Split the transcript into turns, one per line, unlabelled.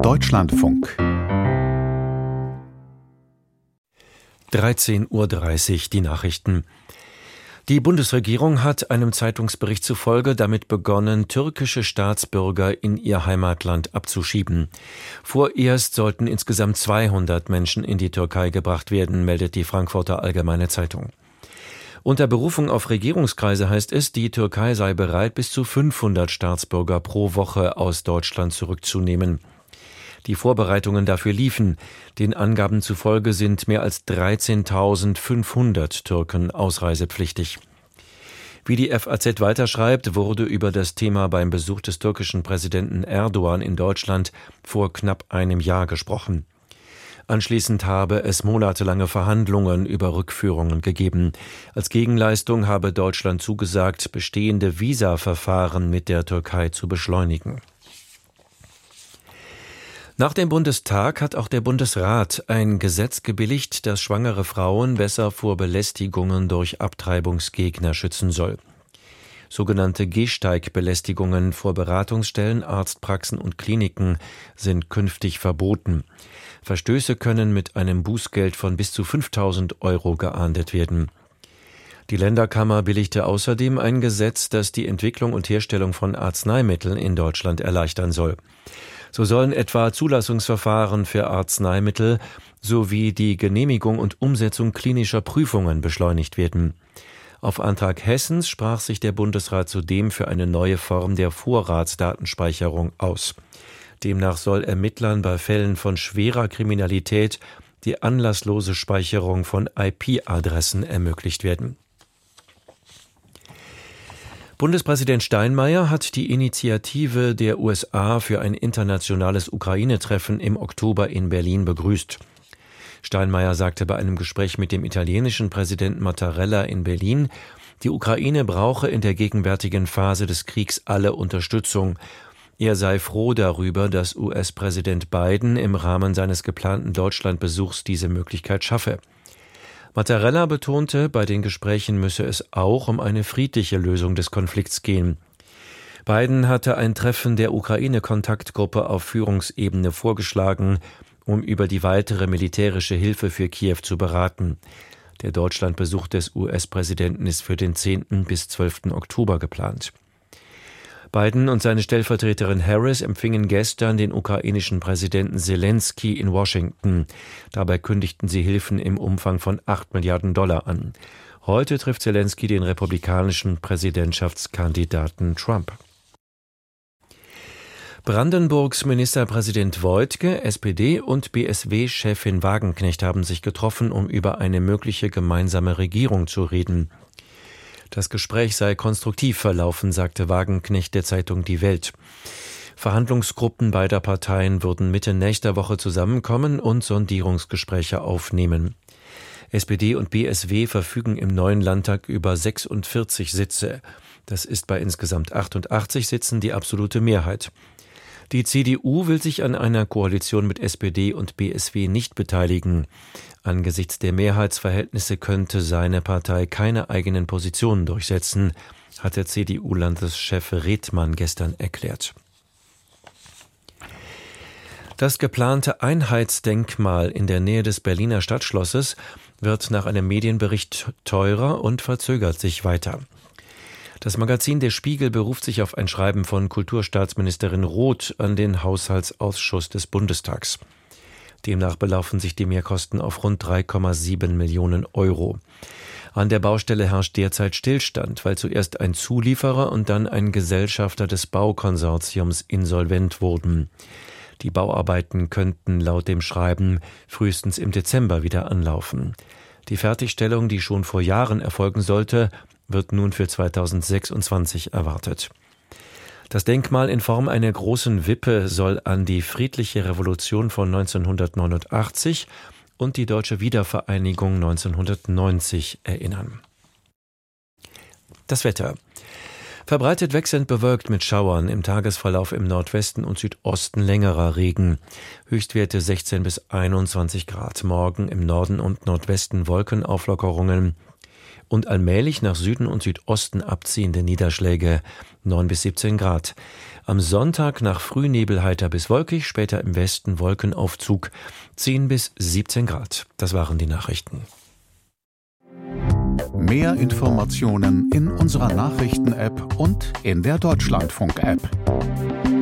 Deutschlandfunk
13:30 Uhr die Nachrichten. Die Bundesregierung hat einem Zeitungsbericht zufolge damit begonnen, türkische Staatsbürger in ihr Heimatland abzuschieben. Vorerst sollten insgesamt 200 Menschen in die Türkei gebracht werden, meldet die Frankfurter Allgemeine Zeitung. Unter Berufung auf Regierungskreise heißt es, die Türkei sei bereit, bis zu 500 Staatsbürger pro Woche aus Deutschland zurückzunehmen. Die Vorbereitungen dafür liefen. Den Angaben zufolge sind mehr als 13.500 Türken ausreisepflichtig. Wie die FAZ weiterschreibt, wurde über das Thema beim Besuch des türkischen Präsidenten Erdogan in Deutschland vor knapp einem Jahr gesprochen. Anschließend habe es monatelange Verhandlungen über Rückführungen gegeben. Als Gegenleistung habe Deutschland zugesagt, bestehende Visaverfahren mit der Türkei zu beschleunigen. Nach dem Bundestag hat auch der Bundesrat ein Gesetz gebilligt, das schwangere Frauen besser vor Belästigungen durch Abtreibungsgegner schützen soll. Sogenannte Gehsteigbelästigungen vor Beratungsstellen, Arztpraxen und Kliniken sind künftig verboten. Verstöße können mit einem Bußgeld von bis zu 5.000 € geahndet werden. Die Länderkammer billigte außerdem ein Gesetz, das die Entwicklung und Herstellung von Arzneimitteln in Deutschland erleichtern soll. So sollen etwa Zulassungsverfahren für Arzneimittel sowie die Genehmigung und Umsetzung klinischer Prüfungen beschleunigt werden. Auf Antrag Hessens sprach sich der Bundesrat zudem für eine neue Form der Vorratsdatenspeicherung aus. Demnach soll Ermittlern bei Fällen von schwerer Kriminalität die anlasslose Speicherung von IP-Adressen ermöglicht werden. Bundespräsident Steinmeier hat die Initiative der USA für ein internationales Ukraine-Treffen im Oktober in Berlin begrüßt. Steinmeier sagte bei einem Gespräch mit dem italienischen Präsidenten Mattarella in Berlin, die Ukraine brauche in der gegenwärtigen Phase des Kriegs alle Unterstützung. Er sei froh darüber, dass US-Präsident Biden im Rahmen seines geplanten Deutschlandbesuchs diese Möglichkeit schaffe. Mattarella betonte, bei den Gesprächen müsse es auch um eine friedliche Lösung des Konflikts gehen. Biden hatte ein Treffen der Ukraine-Kontaktgruppe auf Führungsebene vorgeschlagen, um über die weitere militärische Hilfe für Kiew zu beraten. Der Deutschlandbesuch des US-Präsidenten ist für den 10. bis 12. Oktober geplant. Biden und seine Stellvertreterin Harris empfingen gestern den ukrainischen Präsidenten Selenskyj in Washington. Dabei kündigten sie Hilfen im Umfang von $8 Milliarden an. Heute trifft Selenskyj den republikanischen Präsidentschaftskandidaten Trump. Brandenburgs Ministerpräsident Woidke, SPD und BSW-Chefin Wagenknecht haben sich getroffen, um über eine mögliche gemeinsame Regierung zu reden. Das Gespräch sei konstruktiv verlaufen, sagte Wagenknecht der Zeitung Die Welt. Verhandlungsgruppen beider Parteien würden Mitte nächster Woche zusammenkommen und Sondierungsgespräche aufnehmen. SPD und BSW verfügen im neuen Landtag über 46 Sitze. Das ist bei insgesamt 88 Sitzen die absolute Mehrheit. Die CDU will sich an einer Koalition mit SPD und BSW nicht beteiligen. Angesichts der Mehrheitsverhältnisse könnte seine Partei keine eigenen Positionen durchsetzen, hat der CDU-Landeschef Redmann gestern erklärt. Das geplante Einheitsdenkmal in der Nähe des Berliner Stadtschlosses wird nach einem Medienbericht teurer und verzögert sich weiter. Das Magazin Der Spiegel beruft sich auf ein Schreiben von Kulturstaatsministerin Roth an den Haushaltsausschuss des Bundestags. Demnach belaufen sich die Mehrkosten auf rund 3,7 Millionen €. An der Baustelle herrscht derzeit Stillstand, weil zuerst ein Zulieferer und dann ein Gesellschafter des Baukonsortiums insolvent wurden. Die Bauarbeiten könnten laut dem Schreiben frühestens im Dezember wieder anlaufen. Die Fertigstellung, die schon vor Jahren erfolgen sollte, wird nun für 2026 erwartet. Das Denkmal in Form einer großen Wippe soll an die friedliche Revolution von 1989 und die deutsche Wiedervereinigung 1990 erinnern. Das Wetter. Verbreitet wechselnd bewölkt mit Schauern, im Tagesverlauf im Nordwesten und Südosten längerer Regen. Höchstwerte 16 bis 21 Grad. Morgen im Norden und Nordwesten Wolkenauflockerungen und allmählich nach Süden und Südosten abziehende Niederschläge, 9 bis 17 Grad. Am Sonntag nach Frühnebel heiter bis wolkig, später im Westen Wolkenaufzug, 10 bis 17 Grad. Das waren die Nachrichten.
Mehr Informationen in unserer Nachrichten-App und in der Deutschlandfunk-App.